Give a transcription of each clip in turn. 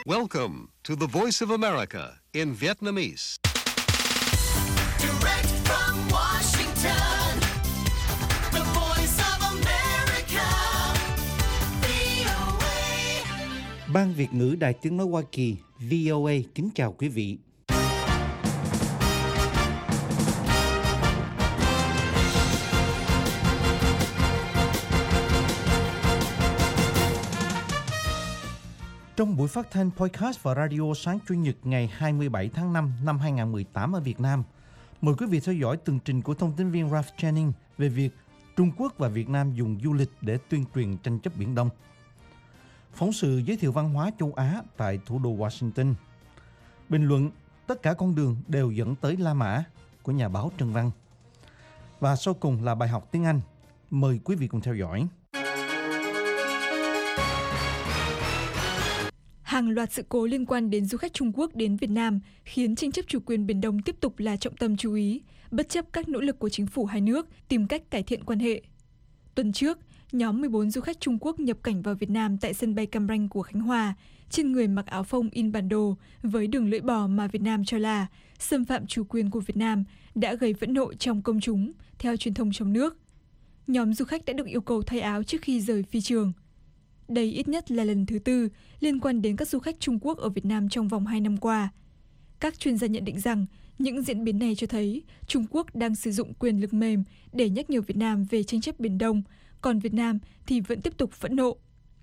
Welcome to the Voice of America in Vietnamese. Direct from Washington, the Voice of America, VOA. Ban Việt ngữ Đài Tiếng nói Hoa Kỳ VOA kính chào quý vị. Trong buổi phát thanh podcast và radio sáng Chủ nhật ngày 27 tháng 5 năm 2018 ở Việt Nam, mời quý vị theo dõi tường trình của thông tin viên Ralph Jennings về việc Trung Quốc và Việt Nam dùng du lịch để tuyên truyền tranh chấp Biển Đông. Phóng sự giới thiệu văn hóa châu Á tại thủ đô Washington. Bình luận tất cả con đường đều dẫn tới La Mã của nhà báo Trần Văn. Và sau cùng là bài học tiếng Anh. Mời quý vị cùng theo dõi. Hàng loạt sự cố liên quan đến du khách Trung Quốc đến Việt Nam khiến tranh chấp chủ quyền Biển Đông tiếp tục là trọng tâm chú ý, bất chấp các nỗ lực của chính phủ hai nước tìm cách cải thiện quan hệ. Tuần trước, nhóm 14 du khách Trung Quốc nhập cảnh vào Việt Nam tại sân bay Cam Ranh của Khánh Hòa, trên người mặc áo phông in bản đồ với đường lưỡi bò mà Việt Nam cho là xâm phạm chủ quyền của Việt Nam đã gây phẫn nộ trong công chúng, theo truyền thông trong nước. Nhóm du khách đã được yêu cầu thay áo trước khi rời phi trường. Đây ít nhất là lần thứ tư liên quan đến các du khách Trung Quốc ở Việt Nam trong vòng 2 năm qua. Các chuyên gia nhận định rằng những diễn biến này cho thấy Trung Quốc đang sử dụng quyền lực mềm để nhắc nhở Việt Nam về tranh chấp Biển Đông, còn Việt Nam thì vẫn tiếp tục phẫn nộ.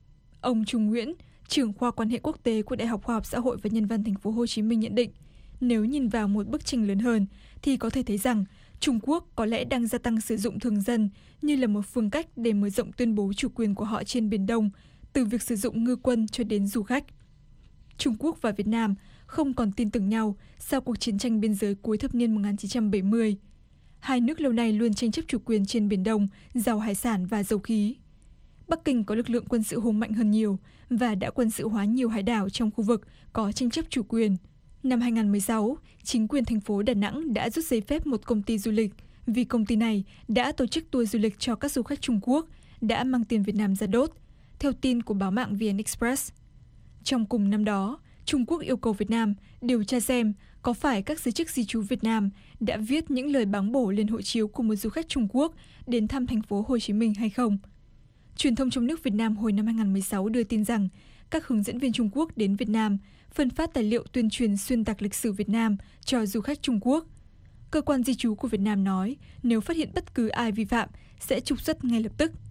Ông Trung Nguyễn, trưởng khoa quan hệ quốc tế của Đại học Khoa học Xã hội và Nhân văn Thành phố Hồ Chí Minh nhận định, nếu nhìn vào một bức tranh lớn hơn thì có thể thấy rằng Trung Quốc có lẽ đang gia tăng sử dụng thường dân như là một phương cách để mở rộng tuyên bố chủ quyền của họ trên Biển Đông, từ việc sử dụng ngư quân cho đến du khách. Trung Quốc và Việt Nam không còn tin tưởng nhau sau cuộc chiến tranh biên giới cuối thập niên 1970. Hai nước lâu nay luôn tranh chấp chủ quyền trên Biển Đông, giàu hải sản và dầu khí. Bắc Kinh có lực lượng quân sự hùng mạnh hơn nhiều và đã quân sự hóa nhiều hải đảo trong khu vực có tranh chấp chủ quyền. Năm 2016, chính quyền thành phố Đà Nẵng đã rút giấy phép một công ty du lịch vì công ty này đã tổ chức tour du lịch cho các du khách Trung Quốc đã mang tiền Việt Nam ra đốt, theo tin của báo mạng VN Express. Trong cùng năm đó, Trung Quốc yêu cầu Việt Nam điều tra xem có phải các giới chức di trú Việt Nam đã viết những lời báng bổ lên hộ chiếu của một du khách Trung Quốc đến thăm thành phố Hồ Chí Minh hay không. Truyền thông trong nước Việt Nam hồi năm 2016 đưa tin rằng các hướng dẫn viên Trung Quốc đến Việt Nam phân phát tài liệu tuyên truyền xuyên tạc lịch sử Việt Nam cho du khách Trung Quốc. Cơ quan di trú của Việt Nam nói nếu phát hiện bất cứ ai vi phạm sẽ trục xuất ngay lập tức.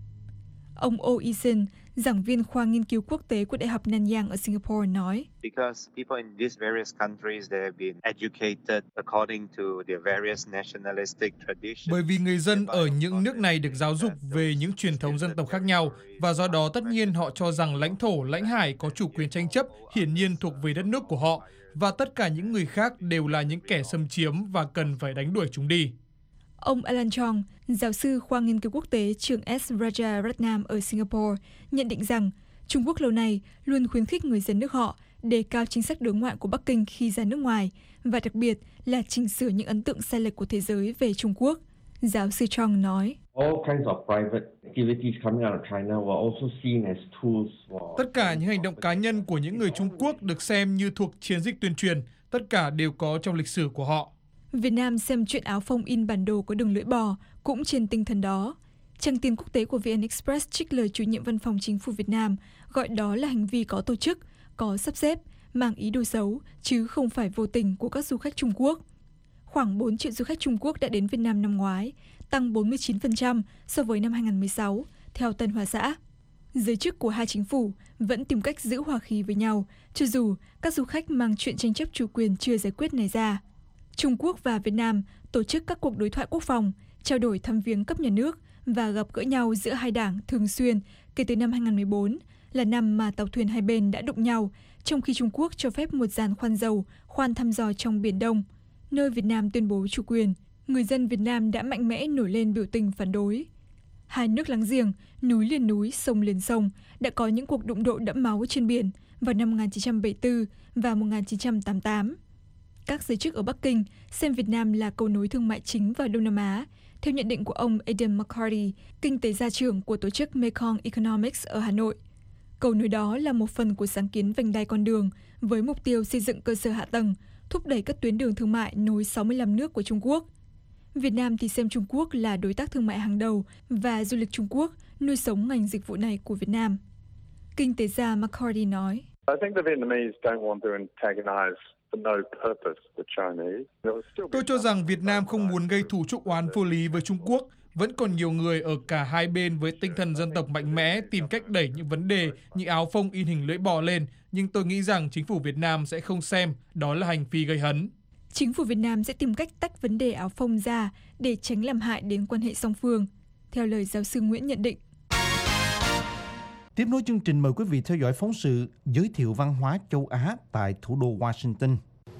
Ông Oh Eason, giảng viên khoa nghiên cứu quốc tế của Đại học Nanyang ở Singapore nói, Because people in these various countries they have been educated according to their various nationalistic traditions. Bởi vì người dân ở những nước này được giáo dục về những truyền thống dân tộc khác nhau và do đó tất nhiên họ cho rằng lãnh thổ, lãnh hải có chủ quyền tranh chấp hiển nhiên thuộc về đất nước của họ và tất cả những người khác đều là những kẻ xâm chiếm và cần phải đánh đuổi chúng đi. Ông Alan Chong, giáo sư khoa nghiên cứu quốc tế trường S. Raja Ratnam ở Singapore, nhận định rằng Trung Quốc lâu nay luôn khuyến khích người dân nước họ đề cao chính sách đối ngoại của Bắc Kinh khi ra nước ngoài, và đặc biệt là chỉnh sửa những ấn tượng sai lệch của thế giới về Trung Quốc. Giáo sư Chong nói, tất cả những hành động cá nhân của những người Trung Quốc được xem như thuộc chiến dịch tuyên truyền, tất cả đều có trong lịch sử của họ. Việt Nam xem chuyện áo phông in bản đồ có đường lưỡi bò cũng trên tinh thần đó. Trang tin quốc tế của VN Express trích lời chủ nhiệm văn phòng chính phủ Việt Nam gọi đó là hành vi có tổ chức, có sắp xếp, mang ý đồ xấu, chứ không phải vô tình của các du khách Trung Quốc. Khoảng 4 triệu du khách Trung Quốc đã đến Việt Nam năm ngoái, tăng 49% so với năm 2016, theo Tân Hoa Xã. Giới chức của hai chính phủ vẫn tìm cách giữ hòa khí với nhau, cho dù các du khách mang chuyện tranh chấp chủ quyền chưa giải quyết này ra. Trung Quốc và Việt Nam tổ chức các cuộc đối thoại quốc phòng, trao đổi thăm viếng cấp nhà nước và gặp gỡ nhau giữa hai đảng thường xuyên kể từ năm 2014, là năm mà tàu thuyền hai bên đã đụng nhau, trong khi Trung Quốc cho phép một giàn khoan dầu khoan thăm dò trong Biển Đông, nơi Việt Nam tuyên bố chủ quyền. Người dân Việt Nam đã mạnh mẽ nổi lên biểu tình phản đối. Hai nước láng giềng, núi liền núi, sông liền sông, đã có những cuộc đụng độ đẫm máu trên biển vào năm 1974 và 1988. Các giới chức ở Bắc Kinh xem Việt Nam là cầu nối thương mại chính vào Đông Nam Á, theo nhận định của ông Adam McCarty, kinh tế gia trưởng của tổ chức Mekong Economics ở Hà Nội. Cầu nối đó là một phần của sáng kiến vành đai con đường với mục tiêu xây dựng cơ sở hạ tầng, thúc đẩy các tuyến đường thương mại nối 65 nước của Trung Quốc. Việt Nam thì xem Trung Quốc là đối tác thương mại hàng đầu và du lịch Trung Quốc nuôi sống ngành dịch vụ này của Việt Nam. Kinh tế gia McCarty nói, tôi cho rằng Việt Nam không muốn gây thù chuốc oán vô lý với Trung Quốc. Vẫn còn nhiều người ở cả hai bên với tinh thần dân tộc mạnh mẽ tìm cách đẩy những vấn đề như áo phông in hình lưỡi bò lên, nhưng tôi nghĩ rằng chính phủ Việt Nam sẽ không xem đó là hành vi gây hấn. Chính phủ Việt Nam sẽ tìm cách tách vấn đề áo phông ra để tránh làm hại đến quan hệ song phương, theo lời giáo sư Nguyễn nhận định. Tiếp nối chương trình, mời quý vị theo dõi phóng sự giới thiệu văn hóa châu Á tại thủ đô Washington.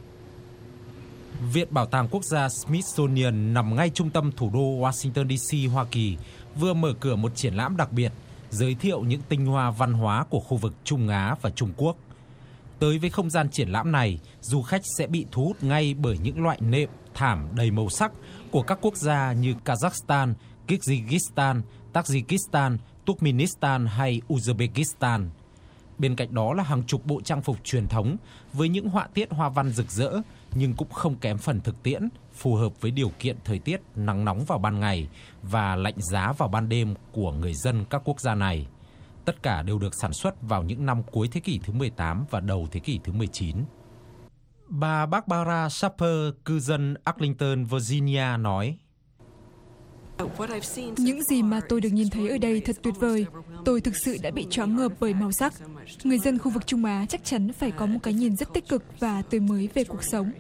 Viện Bảo tàng Quốc gia Smithsonian nằm ngay trung tâm thủ đô Washington DC, Hoa Kỳ, vừa mở cửa một triển lãm đặc biệt giới thiệu những tinh hoa văn hóa của khu vực Trung Á và Trung Quốc. Tới với không gian triển lãm này, du khách sẽ bị thu hút ngay bởi những loại nệm, thảm đầy màu sắc của các quốc gia như Kazakhstan, Kyrgyzstan, Tajikistan, Turkmenistan hay Uzbekistan. Bên cạnh đó là hàng chục bộ trang phục truyền thống với những họa tiết hoa văn rực rỡ, nhưng cũng không kém phần thực tiễn, phù hợp với điều kiện thời tiết nắng nóng vào ban ngày và lạnh giá vào ban đêm của người dân các quốc gia này. Tất cả đều được sản xuất vào những năm cuối thế kỷ thứ 18 và đầu thế kỷ thứ 19. Bà Barbara Schaffer, cư dân Arlington, Virginia nói, những gì mà tôi được nhìn thấy ở đây thật tuyệt vời. Tôi thực sự đã bị choáng ngợp bởi màu sắc. Người dân khu vực Trung Á chắc chắn phải có một cái nhìn rất tích cực và tươi mới về cuộc sống.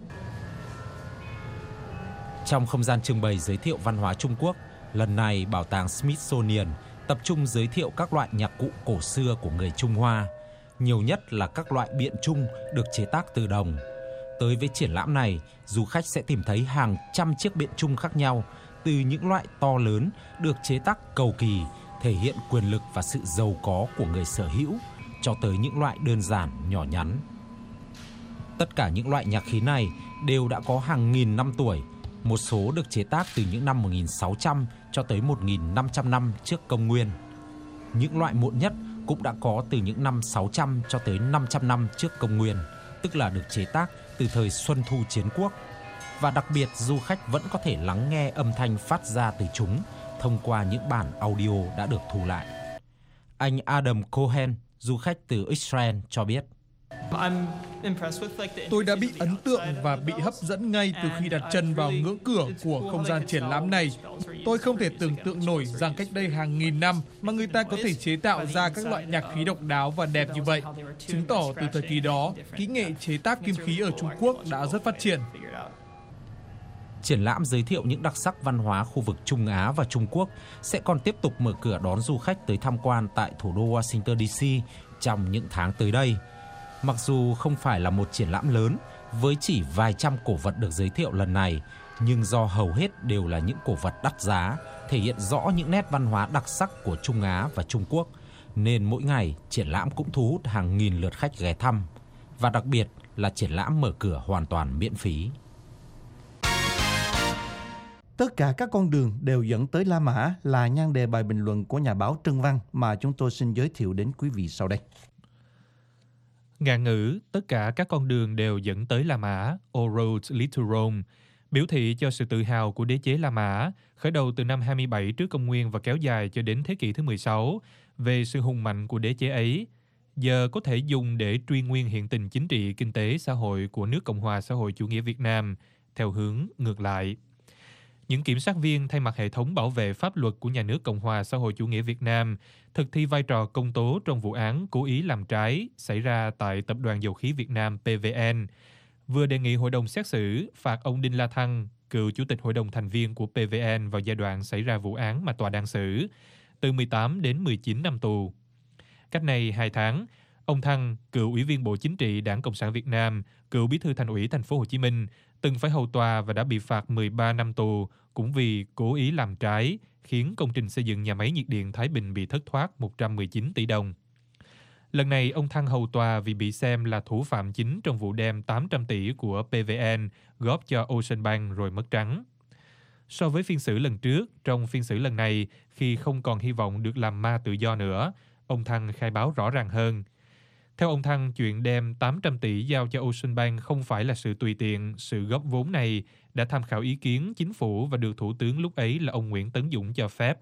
Trong không gian trưng bày giới thiệu văn hóa Trung Quốc, lần này Bảo tàng Smithsonian tập trung giới thiệu các loại nhạc cụ cổ xưa của người Trung Hoa. Nhiều nhất là các loại biện trung được chế tác từ đồng. Tới với triển lãm này, du khách sẽ tìm thấy hàng trăm chiếc biện trung khác nhau, từ những loại to lớn được chế tác cầu kỳ, thể hiện quyền lực và sự giàu có của người sở hữu, cho tới những loại đơn giản, nhỏ nhắn. Tất cả những loại nhạc khí này đều đã có hàng nghìn năm tuổi, một số được chế tác từ những năm 1600 cho tới 1500 năm trước công nguyên. Những loại muộn nhất cũng đã có từ những năm 600 cho tới 500 năm trước công nguyên, tức là được chế tác từ thời Xuân Thu Chiến Quốc. Và đặc biệt, du khách vẫn có thể lắng nghe âm thanh phát ra từ chúng thông qua những bản audio đã được thu lại. Anh Adam Cohen, du khách từ Israel, cho biết, tôi đã bị ấn tượng và bị hấp dẫn ngay từ khi đặt chân vào ngưỡng cửa của không gian triển lãm này. Tôi không thể tưởng tượng nổi rằng cách đây hàng nghìn năm mà người ta có thể chế tạo ra các loại nhạc khí độc đáo và đẹp như vậy, chứng tỏ từ thời kỳ đó, kỹ nghệ chế tác kim khí ở Trung Quốc đã rất phát triển. Triển lãm giới thiệu những đặc sắc văn hóa khu vực Trung Á và Trung Quốc sẽ còn tiếp tục mở cửa đón du khách tới tham quan tại thủ đô Washington DC trong những tháng tới đây. Mặc dù không phải là một triển lãm lớn với chỉ vài trăm cổ vật được giới thiệu lần này, nhưng do hầu hết đều là những cổ vật đắt giá, thể hiện rõ những nét văn hóa đặc sắc của Trung Á và Trung Quốc, nên mỗi ngày triển lãm cũng thu hút hàng nghìn lượt khách ghé thăm. Và đặc biệt là triển lãm mở cửa hoàn toàn miễn phí. Tất cả các con đường đều dẫn tới La Mã là nhan đề bài bình luận của nhà báo Trân Văn mà chúng tôi xin giới thiệu đến quý vị sau đây. Ngạn ngữ tất cả các con đường đều dẫn tới La Mã, All roads lead to Rome, biểu thị cho sự tự hào của đế chế La Mã, khởi đầu từ năm 27 trước công nguyên và kéo dài cho đến thế kỷ thứ 16, về sự hùng mạnh của đế chế ấy, giờ có thể dùng để truy nguyên hiện tình chính trị, kinh tế, xã hội của nước Cộng hòa xã hội chủ nghĩa Việt Nam, theo hướng ngược lại. Những kiểm sát viên thay mặt hệ thống bảo vệ pháp luật của nhà nước Cộng hòa xã hội chủ nghĩa Việt Nam thực thi vai trò công tố trong vụ án cố ý làm trái xảy ra tại Tập đoàn Dầu khí Việt Nam PVN, vừa đề nghị hội đồng xét xử phạt ông Đinh La Thăng, cựu chủ tịch hội đồng thành viên của PVN vào giai đoạn xảy ra vụ án mà tòa đang xử, từ 18 đến 19 năm tù. Cách đây 2 tháng, ông Thăng, cựu ủy viên Bộ Chính trị Đảng Cộng sản Việt Nam, cựu bí thư Thành ủy Thành phố Hồ Chí Minh, từng phải hầu tòa và đã bị phạt 13 năm tù cũng vì cố ý làm trái, khiến công trình xây dựng nhà máy nhiệt điện Thái Bình bị thất thoát 119 tỷ đồng. Lần này, ông Thăng hầu tòa vì bị xem là thủ phạm chính trong vụ đem 800 tỷ của PVN góp cho Ocean Bank rồi mất trắng. So với phiên xử lần trước, trong phiên xử lần này, khi không còn hy vọng được làm ma tự do nữa, ông Thăng khai báo rõ ràng hơn. Theo ông Thăng, chuyện đem 800 tỷ giao cho Ocean Bank không phải là sự tùy tiện. Sự góp vốn này đã tham khảo ý kiến chính phủ và được Thủ tướng lúc ấy là ông Nguyễn Tấn Dũng cho phép.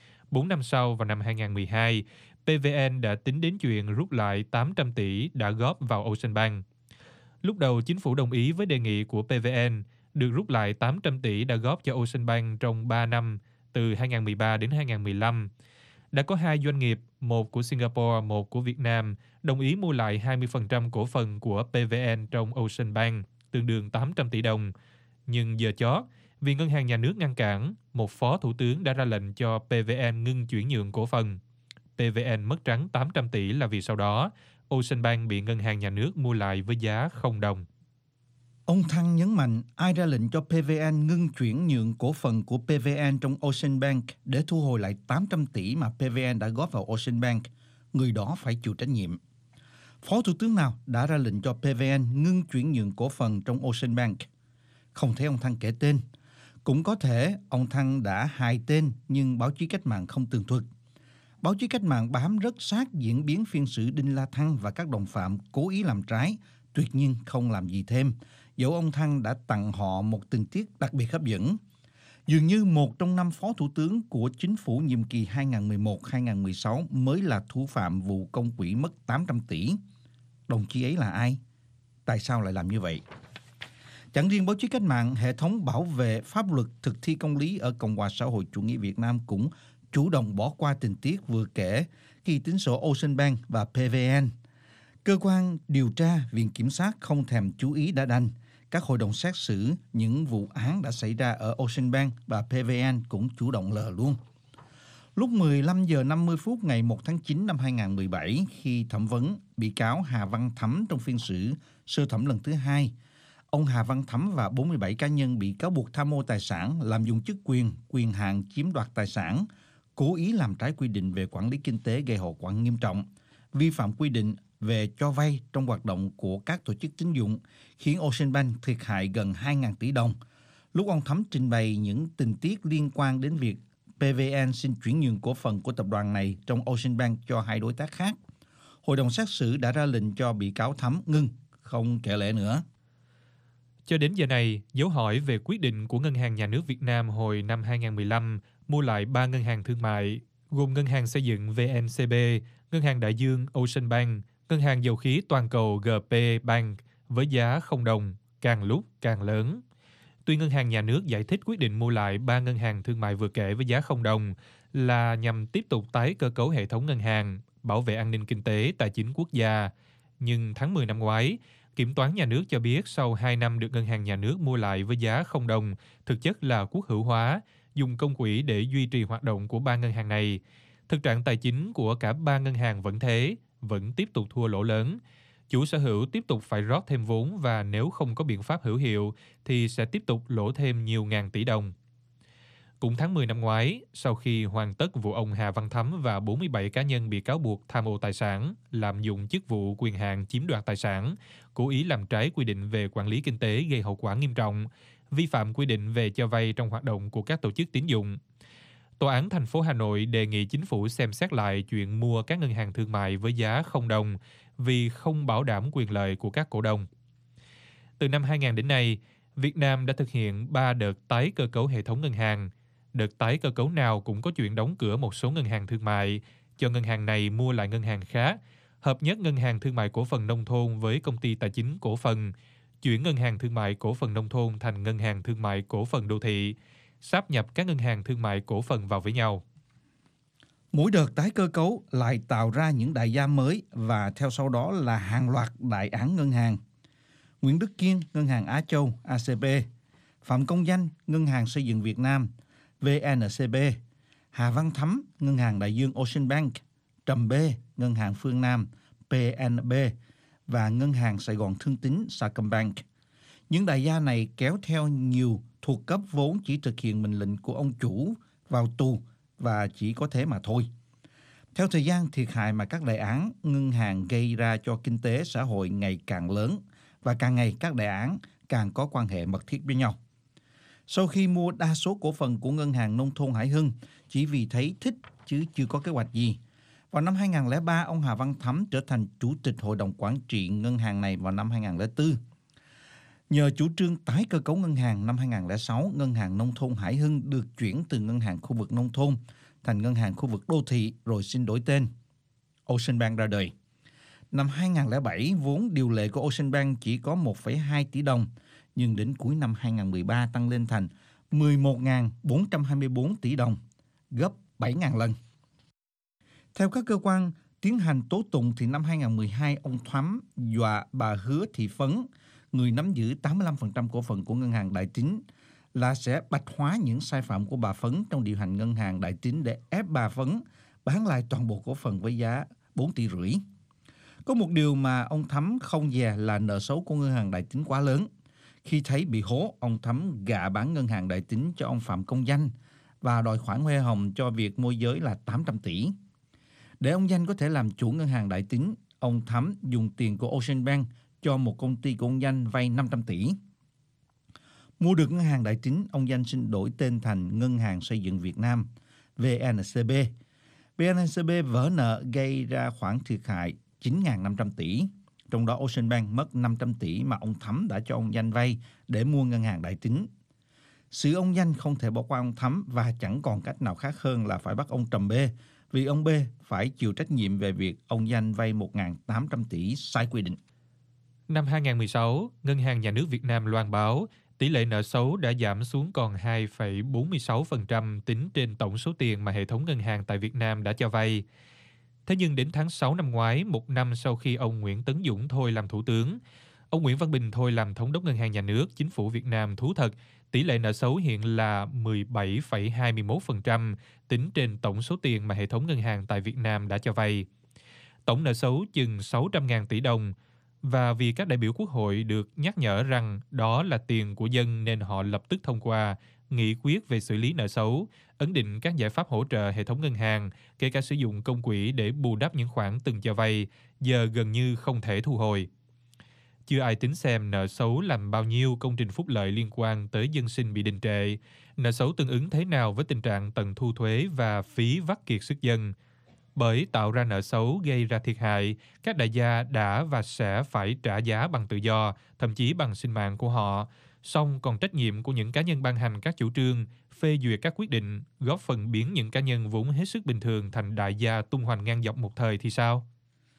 4 năm sau, vào năm 2012, PVN đã tính đến chuyện rút lại 800 tỷ đã góp vào Ocean Bank. Lúc đầu, chính phủ đồng ý với đề nghị của PVN được rút lại 800 tỷ đã góp cho Ocean Bank trong 3 năm, từ 2013 đến 2015. Đã có 2 doanh nghiệp, một của Singapore, một của Việt Nam, đồng ý mua lại 20% cổ phần của PVN trong Ocean Bank, tương đương 800 tỷ đồng. Nhưng giờ chót, vì ngân hàng nhà nước ngăn cản, một phó thủ tướng đã ra lệnh cho PVN ngưng chuyển nhượng cổ phần. PVN mất trắng 800 tỷ là vì sau đó, Ocean Bank bị ngân hàng nhà nước mua lại với giá 0 đồng. Ông Thăng nhấn mạnh ai ra lệnh cho PVN ngưng chuyển nhượng cổ phần của PVN trong Ocean Bank để thu hồi lại 800 tỷ mà PVN đã góp vào Ocean Bank, người đó phải chịu trách nhiệm. Phó Thủ tướng nào đã ra lệnh cho PVN ngưng chuyển nhượng cổ phần trong Ocean Bank? Không thấy ông Thăng kể tên. Cũng có thể ông Thăng đã hài tên nhưng báo chí cách mạng không tường thuật. Báo chí cách mạng bám rất sát diễn biến phiên xử Đinh La Thăng và các đồng phạm cố ý làm trái, tuyệt nhiên không làm gì thêm, dẫu ông Thăng đã tặng họ một tình tiết đặc biệt hấp dẫn. Dường như một trong 5 phó thủ tướng của chính phủ nhiệm kỳ 2011-2016 mới là thủ phạm vụ công quỹ mất 800 tỷ. Đồng chí ấy là ai? Tại sao lại làm như vậy? Chẳng riêng báo chí cách mạng, hệ thống bảo vệ pháp luật thực thi công lý ở Cộng hòa xã hội chủ nghĩa Việt Nam cũng chủ động bỏ qua tình tiết vừa kể khi tính sổ Ocean Bank và PVN. Cơ quan điều tra, viện kiểm sát không thèm chú ý đã đành. Các hội đồng xét xử những vụ án đã xảy ra ở Ocean Bank và PVN cũng chủ động lờ luôn. Lúc 15 giờ 50 phút ngày 1 tháng 9 năm 2017, khi thẩm vấn bị cáo Hà Văn Thắm trong phiên xử sơ thẩm lần thứ 2, ông Hà Văn Thắm và 47 cá nhân bị cáo buộc tham mô tài sản, lạm dụng chức quyền, quyền hạn chiếm đoạt tài sản, cố ý làm trái quy định về quản lý kinh tế gây hậu quả nghiêm trọng, vi phạm quy định về cho vay trong hoạt động của các tổ chức tín dụng, khiến Ocean Bank thiệt hại gần 2.000 tỷ đồng. Lúc ông Thắm trình bày những tình tiết liên quan đến việc PVN xin chuyển nhượng cổ phần của tập đoàn này trong Ocean Bank cho 2 đối tác khác, hội đồng xét xử đã ra lệnh cho bị cáo Thắm ngưng, không kể lể nữa. Cho đến giờ này, dấu hỏi về quyết định của Ngân hàng Nhà nước Việt Nam hồi năm 2015 mua lại 3 ngân hàng thương mại, gồm Ngân hàng Xây dựng VNCB, Ngân hàng Đại Dương Ocean Bank, Ngân hàng Dầu khí Toàn cầu GP Bank với giá 0 đồng, càng lúc càng lớn. Tuy Ngân hàng Nhà nước giải thích quyết định mua lại 3 ngân hàng thương mại vừa kể với giá 0 đồng là nhằm tiếp tục tái cơ cấu hệ thống ngân hàng, bảo vệ an ninh kinh tế, tài chính quốc gia. Nhưng tháng 10 năm ngoái, Kiểm toán Nhà nước cho biết sau 2 năm được Ngân hàng Nhà nước mua lại với giá 0 đồng, thực chất là quốc hữu hóa, dùng công quỹ để duy trì hoạt động của 3 ngân hàng này. Thực trạng tài chính của cả 3 ngân hàng vẫn thế, vẫn tiếp tục thua lỗ lớn. Chủ sở hữu tiếp tục phải rót thêm vốn và nếu không có biện pháp hữu hiệu thì sẽ tiếp tục lỗ thêm nhiều ngàn tỷ đồng. Cũng tháng 10 năm ngoái, sau khi hoàn tất vụ ông Hà Văn Thắm và 47 cá nhân bị cáo buộc tham ô tài sản, lạm dụng chức vụ quyền hạn chiếm đoạt tài sản, cố ý làm trái quy định về quản lý kinh tế gây hậu quả nghiêm trọng, vi phạm quy định về cho vay trong hoạt động của các tổ chức tín dụng. Tòa án thành phố Hà Nội đề nghị chính phủ xem xét lại chuyện mua các ngân hàng thương mại với giá 0 đồng vì không bảo đảm quyền lợi của các cổ đông. Từ năm 2000 đến nay, Việt Nam đã thực hiện 3 đợt tái cơ cấu hệ thống ngân hàng. Đợt tái cơ cấu nào cũng có chuyện đóng cửa một số ngân hàng thương mại, cho ngân hàng này mua lại ngân hàng khác, hợp nhất Ngân hàng Thương mại Cổ phần Nông thôn với Công ty Tài chính Cổ phần, chuyển Ngân hàng Thương mại Cổ phần Nông thôn thành Ngân hàng Thương mại Cổ phần Đô thị, sáp nhập các ngân hàng thương mại cổ phần vào với nhau. Mỗi đợt tái cơ cấu lại tạo ra những đại gia mới và theo sau đó là hàng loạt đại án ngân hàng. Nguyễn Đức Kiên, Ngân hàng Á Châu, ACB, Phạm Công Danh, Ngân hàng Xây dựng Việt Nam, VNCB, Hà Văn Thắm, Ngân hàng Đại Dương Ocean Bank, Trầm B, Ngân hàng Phương Nam, PNB và Ngân hàng Sài Gòn Thương tín, Sacombank. Những đại gia này kéo theo nhiều thuộc cấp vốn chỉ thực hiện mệnh lệnh của ông chủ vào tù và chỉ có thế mà thôi. Theo thời gian, thiệt hại mà các đại án ngân hàng gây ra cho kinh tế xã hội ngày càng lớn và càng ngày các đại án càng có quan hệ mật thiết với nhau. Sau khi mua đa số cổ phần của Ngân hàng Nông thôn Hải Hưng chỉ vì thấy thích chứ chưa có kế hoạch gì, Vào năm 2003, ông Hà Văn Thắm trở thành chủ tịch hội đồng quản trị ngân hàng này vào năm 2004. Nhờ chủ trương tái cơ cấu ngân hàng năm 2006, Ngân hàng Nông thôn Hải Hưng được chuyển từ ngân hàng khu vực nông thôn thành ngân hàng khu vực đô thị rồi xin đổi tên. Ocean Bank ra đời. Năm 2007, vốn điều lệ của Ocean Bank chỉ có 1,2 tỷ đồng, nhưng đến cuối năm 2013 tăng lên thành 11.424 tỷ đồng, gấp 7.000 lần. Theo các cơ quan tiến hành tố tụng thì năm 2012, ông Thắm dọa bà Hứa Thị Phấn, người nắm giữ 85% cổ phần của Ngân hàng Đại Tín, là sẽ bạch hóa những sai phạm của bà Phấn trong điều hành Ngân hàng Đại Tín để ép bà Phấn bán lại toàn bộ cổ phần với giá 4,5 tỷ. Có một điều mà ông Thắm không dè là nợ xấu của Ngân hàng Đại Tín quá lớn. Khi thấy bị hố, ông Thắm gạ bán Ngân hàng Đại Tín cho ông Phạm Công Danh và đòi khoản hoa hồng cho việc môi giới là 800 tỷ. Để ông Danh có thể làm chủ Ngân hàng Đại Tín, ông Thắm dùng tiền của Ocean Bank cho một công ty của ông Danh vay 500 tỷ. Mua được Ngân hàng Đại Tín, ông Danh xin đổi tên thành Ngân hàng Xây dựng Việt Nam, VNCB. VNCB vỡ nợ gây ra khoản thiệt hại 9.500 tỷ. Trong đó Ocean Bank mất 500 tỷ mà ông Thắm đã cho ông Danh vay để mua Ngân hàng Đại Tín. Sự ông Danh không thể bỏ qua ông Thắm và chẳng còn cách nào khác hơn là phải bắt ông Trầm B, vì ông B phải chịu trách nhiệm về việc ông Danh vay 1.800 tỷ sai quy định. Năm 2016, Ngân hàng Nhà nước Việt Nam loan báo tỷ lệ nợ xấu đã giảm xuống còn 2,46% tính trên tổng số tiền mà hệ thống ngân hàng tại Việt Nam đã cho vay. Thế nhưng đến tháng 6 năm ngoái, một năm sau khi ông Nguyễn Tấn Dũng thôi làm thủ tướng, ông Nguyễn Văn Bình thôi làm thống đốc Ngân hàng Nhà nước, Chính phủ Việt Nam thú thật, tỷ lệ nợ xấu hiện là 17,21% tính trên tổng số tiền mà hệ thống ngân hàng tại Việt Nam đã cho vay. Tổng nợ xấu chừng 600.000 tỷ đồng, và vì các đại biểu Quốc hội được nhắc nhở rằng đó là tiền của dân nên họ lập tức thông qua nghị quyết về xử lý nợ xấu, ấn định các giải pháp hỗ trợ hệ thống ngân hàng, kể cả sử dụng công quỹ để bù đắp những khoản từng cho vay, giờ gần như không thể thu hồi. Chưa ai tính xem nợ xấu làm bao nhiêu công trình phúc lợi liên quan tới dân sinh bị đình trệ, nợ xấu tương ứng thế nào với tình trạng tận thu thuế và phí vắt kiệt sức dân. Bởi tạo ra nợ xấu gây ra thiệt hại, các đại gia đã và sẽ phải trả giá bằng tự do, thậm chí bằng sinh mạng của họ. Song còn trách nhiệm của những cá nhân ban hành các chủ trương, phê duyệt các quyết định, góp phần biến những cá nhân vốn hết sức bình thường thành đại gia tung hoành ngang dọc một thời thì sao?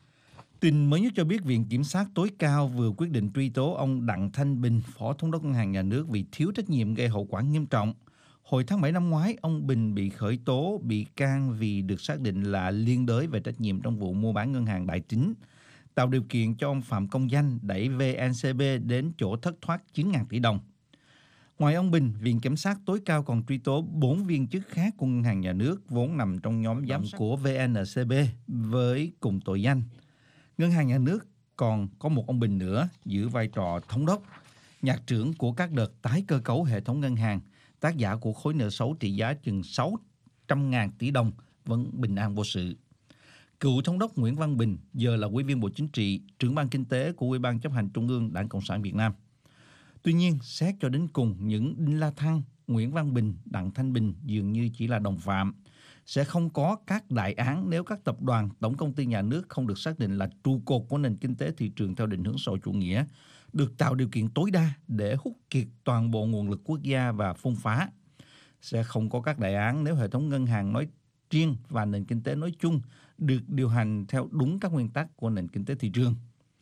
Tin mới nhất cho biết Viện Kiểm sát tối cao vừa quyết định truy tố ông Đặng Thanh Bình, Phó Thống đốc Ngân hàng Nhà nước vì thiếu trách nhiệm gây hậu quả nghiêm trọng. Hồi tháng 7 năm ngoái, ông Bình bị khởi tố bị can vì được xác định là liên đới về trách nhiệm trong vụ mua bán Ngân hàng Đại Tín, tạo điều kiện cho ông Phạm Công Danh đẩy VNCB đến chỗ thất thoát 9.000 tỷ đồng. Ngoài ông Bình, Viện Kiểm sát tối cao còn truy tố 4 viên chức khác của Ngân hàng Nhà nước vốn nằm trong nhóm giám sát của VNCB với cùng tội danh. Ngân hàng Nhà nước còn có một ông Bình nữa giữ vai trò thống đốc, nhạc trưởng của các đợt tái cơ cấu hệ thống ngân hàng, tác giả của khối nợ xấu trị giá chừng 600.000 tỷ đồng vẫn bình an vô sự. Cựu thống đốc Nguyễn Văn Bình giờ là Ủy viên Bộ Chính trị, trưởng ban kinh tế của Ủy ban chấp hành Trung ương Đảng Cộng sản Việt Nam. Tuy nhiên, xét cho đến cùng, những Đinh La Thăng, Nguyễn Văn Bình, Đặng Thanh Bình dường như chỉ là đồng phạm. Sẽ không có các đại án nếu các tập đoàn, tổng công ty nhà nước không được xác định là trụ cột của nền kinh tế thị trường theo định hướng xã hội chủ nghĩa, được tạo điều kiện tối đa để hút kiệt toàn bộ nguồn lực quốc gia và phun phá. Sẽ không có các đại án nếu hệ thống ngân hàng nói riêng và nền kinh tế nói chung được điều hành theo đúng các nguyên tắc của nền kinh tế thị trường.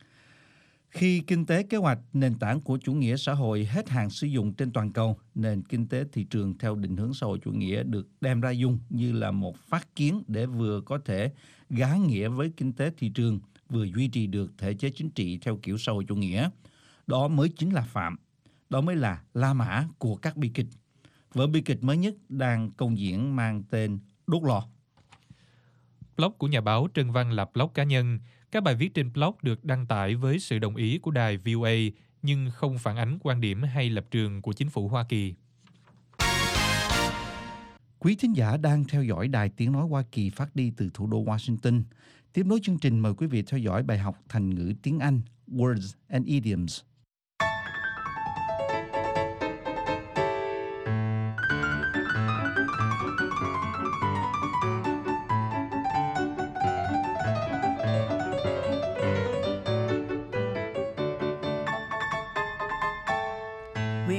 Khi kinh tế kế hoạch, nền tảng của chủ nghĩa xã hội hết hạn sử dụng trên toàn cầu, nền kinh tế thị trường theo định hướng xã hội chủ nghĩa được đem ra dùng như là một phát kiến để vừa có thể gá nghĩa với kinh tế thị trường, vừa duy trì được thể chế chính trị theo kiểu xã hội chủ nghĩa. Đó mới chính là phạm. Đó mới là La Mã của các bi kịch. Vở bi kịch mới nhất đang công diễn mang tên Đốt lò. Blog của nhà báo Trân Văn là blog cá nhân. Các bài viết trên blog được đăng tải với sự đồng ý của đài VOA nhưng không phản ánh quan điểm hay lập trường của chính phủ Hoa Kỳ. Quý thính giả đang theo dõi Đài Tiếng Nói Hoa Kỳ phát đi từ thủ đô Washington. Tiếp nối chương trình, mời quý vị theo dõi bài học thành ngữ tiếng Anh Words and Idioms.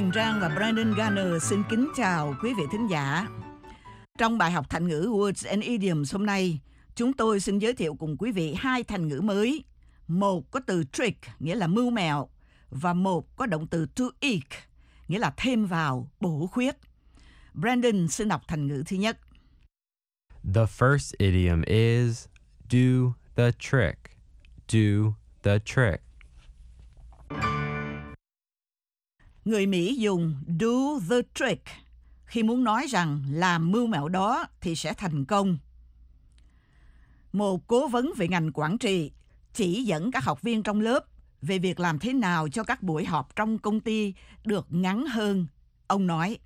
Huyền Trang và Brandon Garner xin kính chào quý vị thính giả. Trong bài học thành ngữ Words and Idioms hôm nay, chúng tôi xin giới thiệu cùng quý vị 2 thành ngữ mới. Một có từ trick, nghĩa là mưu mẹo, và một có động từ to eke, nghĩa là thêm vào, bổ khuyết. Brandon xin đọc thành ngữ thứ nhất. The first idiom is do the trick. Do the trick. Người Mỹ dùng do the trick khi muốn nói rằng làm mưu mẹo đó thì sẽ thành công. Một cố vấn về ngành quản trị chỉ dẫn các học viên trong lớp về việc làm thế nào cho các buổi họp trong công ty được ngắn hơn. Ông nói,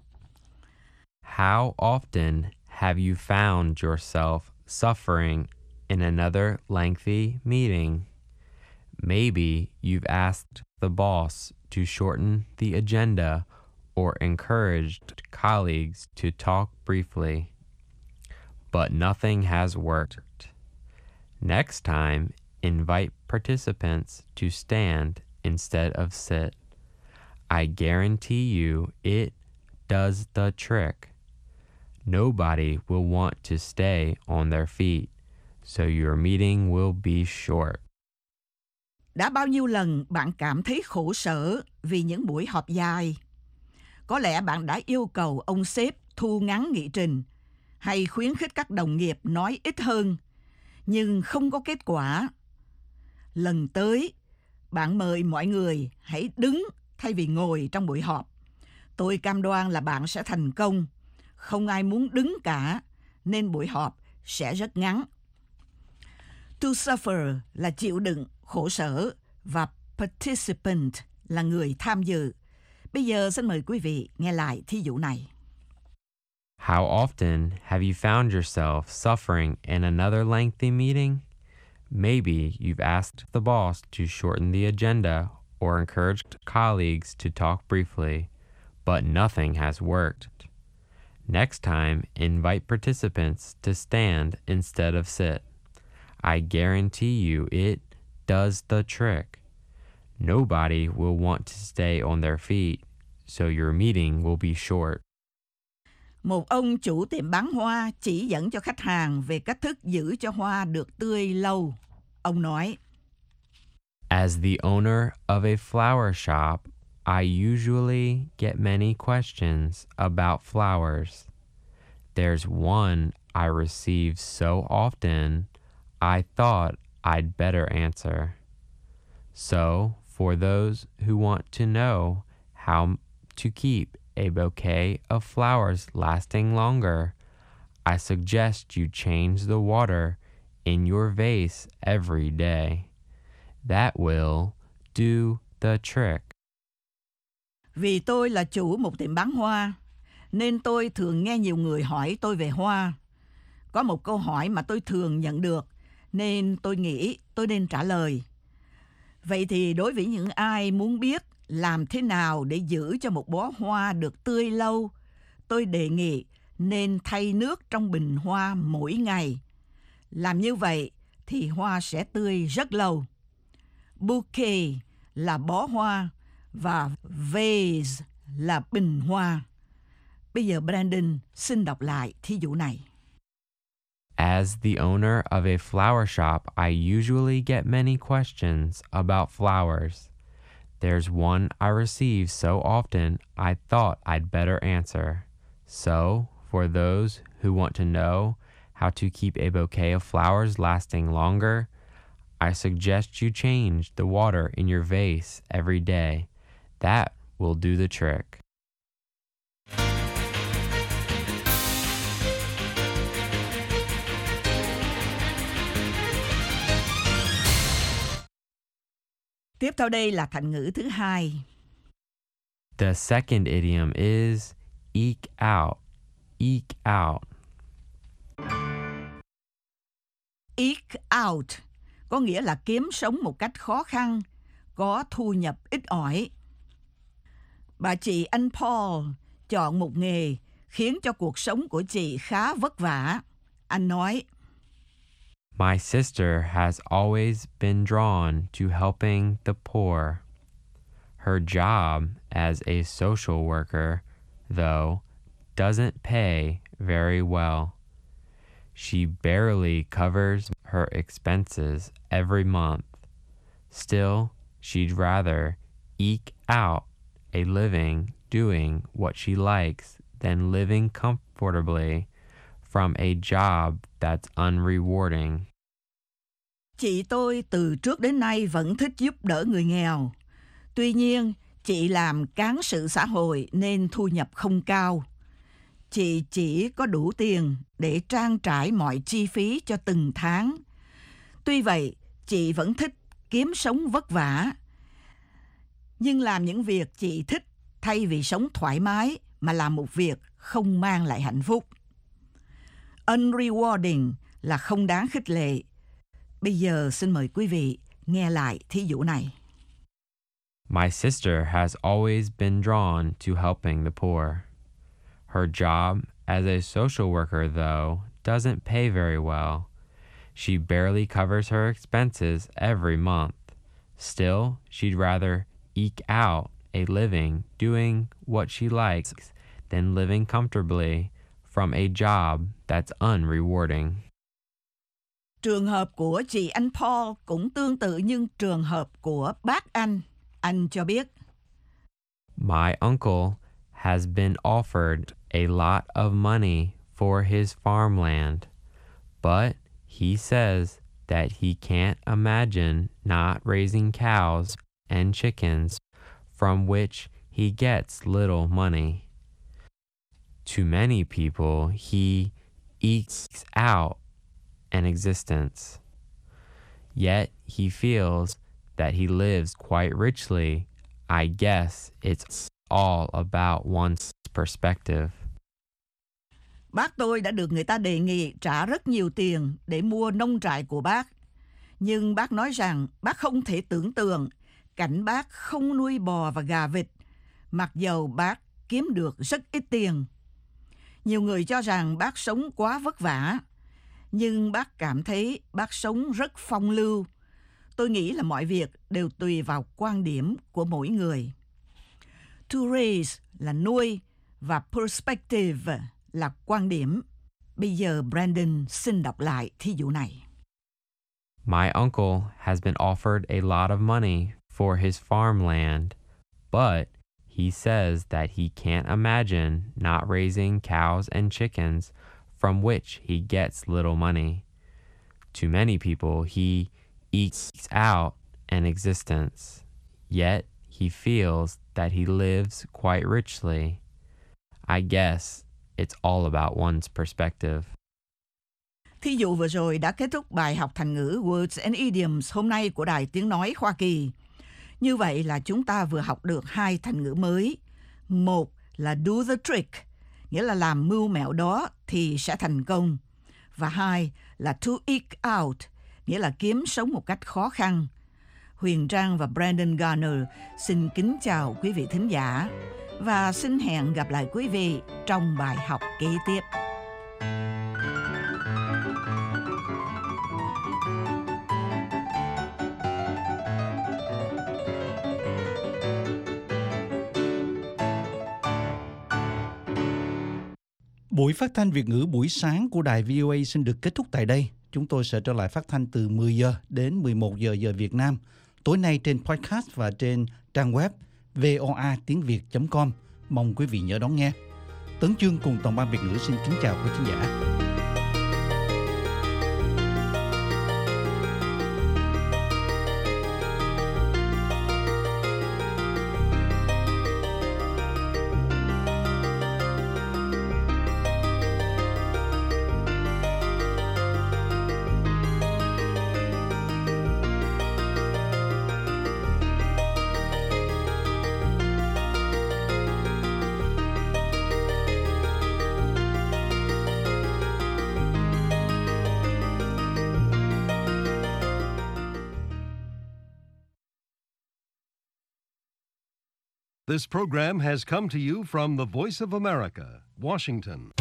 How often have you found yourself suffering in another lengthy meeting? Maybe you've asked the boss to shorten the agenda or encouraged colleagues to talk briefly. But nothing has worked. Next time, invite participants to stand instead of sit. I guarantee you it does the trick. Nobody will want to stay on their feet, so your meeting will be short. đã bao nhiêu lần bạn cảm thấy khổ sở vì những buổi họp dài? Có lẽ bạn đã yêu cầu ông sếp thu ngắn nghị trình hay khuyến khích các đồng nghiệp nói ít hơn, nhưng không có kết quả. Lần tới, bạn mời mọi người hãy đứng thay vì ngồi trong buổi họp. Tôi cam đoan là bạn sẽ thành công. Không ai muốn đứng cả, nên buổi họp sẽ rất ngắn. To suffer là chịu đựng, khổ sở, và participant là người tham dự. Bây giờ xin mời quý vị nghe lại thí dụ này. How often have you found yourself suffering in another lengthy meeting? Maybe you've asked the boss to shorten the agenda or encouraged colleagues to talk briefly, but nothing has worked. Next time, invite participants to stand instead of sit. I guarantee you it does the trick. Nobody will want to stay on their feet, so your meeting will be short. Một ông chủ tiệm bán hoa chỉ dẫn cho khách hàng về cách thức giữ cho hoa được tươi lâu. Ông nói, As the owner of a flower shop, I usually get many questions about flowers. There's one I receive so often, I thought I'd better answer. So, for those who want to know how to keep a bouquet of flowers lasting longer, I suggest you change the water in your vase every day. That will do the trick. vì tôi là chủ một tiệm bán hoa, nên tôi thường nghe nhiều người hỏi tôi về hoa. Có một câu hỏi mà tôi thường nhận được, nên tôi nghĩ tôi nên trả lời. Vậy thì đối với những ai muốn biết làm thế nào để giữ cho một bó hoa được tươi lâu, tôi đề nghị nên thay nước trong bình hoa mỗi ngày. Làm như vậy thì hoa sẽ tươi rất lâu. Bouquet là bó hoa và vase là bình hoa. Bây giờ Brandon xin đọc lại thí dụ này. As the owner of a flower shop, I usually get many questions about flowers. There's one I receive so often, I thought I'd better answer. So, for those who want to know how to keep a bouquet of flowers lasting longer, I suggest you change the water in your vase every day. That will do the trick. Tiếp theo đây là thành ngữ thứ hai. The second idiom is eke out. Eke out. Eke out có nghĩa là kiếm sống một cách khó khăn, có thu nhập ít ỏi. Bà chị anh Paul chọn một nghề khiến cho cuộc sống của chị khá vất vả. Anh nói, My sister has always been drawn to helping the poor. Her job as a social worker, though, doesn't pay very well. She barely covers her expenses every month. Still, she'd rather eke out a living doing what she likes than living comfortably from a job that's unrewarding. Chị tôi từ trước đến nay vẫn thích giúp đỡ người nghèo. Tuy nhiên, chị làm cán sự xã hội nên thu nhập không cao. Chị chỉ có đủ tiền để trang trải mọi chi phí cho từng tháng. Tuy vậy, chị vẫn thích kiếm sống vất vả, nhưng làm những việc chị thích thay vì sống thoải mái mà làm một việc không mang lại hạnh phúc. Unrewarding là không đáng khích lệ. Bây giờ xin mời quý vị nghe lại thí dụ này. My sister has always been drawn to helping the poor. Her job as a social worker, though, doesn't pay very well. She barely covers her expenses every month. Still, she'd rather eke out a living doing what she likes than living comfortably from a job that's unrewarding. Trường hợp của chị anh Paul cũng tương tự như trường hợp của bác anh. Anh cho biết. My uncle has been offered a lot of money for his farmland, but he says that he can't imagine not raising cows and chickens from which he gets little money. To many people, he ekes out an existence, yet he feels that he lives quite richly. I guess it's all about one's perspective. Bác tôi đã được người ta đề nghị trả rất nhiều tiền để mua nông trại của bác. Nhưng bác nói rằng bác không thể tưởng tượng cảnh bác không nuôi bò và gà vịt, mặc dầu bác kiếm được rất ít tiền. Nhiều người cho rằng bác sống quá vất vả, nhưng bác cảm thấy bác sống rất phong lưu. Tôi nghĩ là mọi việc đều tùy vào quan điểm của mỗi người. To raise là nuôi và perspective là quan điểm. Bây giờ Brandon xin đọc lại thí dụ này. My uncle has been offered a lot of money for his farmland, but he says that he can't imagine not raising cows and chickens from which he gets little money. To many people, he ekes out an existence, yet he feels that he lives quite richly. I guess it's all about one's perspective. Thí dụ vừa rồi đã kết thúc bài học thành ngữ Words and Idioms hôm nay của Đài Tiếng Nói Hoa Kỳ. Như vậy là chúng ta vừa học được 2 thành ngữ mới. Một là do the trick, nghĩa là làm mưu mẹo đó thì sẽ thành công. Và 2 là to eke out, nghĩa là kiếm sống một cách khó khăn. Huyền Trang và Brandon Garner xin kính chào quý vị thính giả và xin hẹn gặp lại quý vị trong bài học kế tiếp. Buổi phát thanh Việt ngữ buổi sáng của đài VOA xin được kết thúc tại đây. Chúng tôi sẽ trở lại phát thanh từ 10 giờ đến 11 giờ giờ Việt Nam. Tối nay trên podcast và trên trang web voatínviet.com. Mong quý vị nhớ đón nghe. Tấn Chương cùng toàn ban Việt ngữ xin kính chào quý khán giả. This program has come to you from the Voice of America, Washington.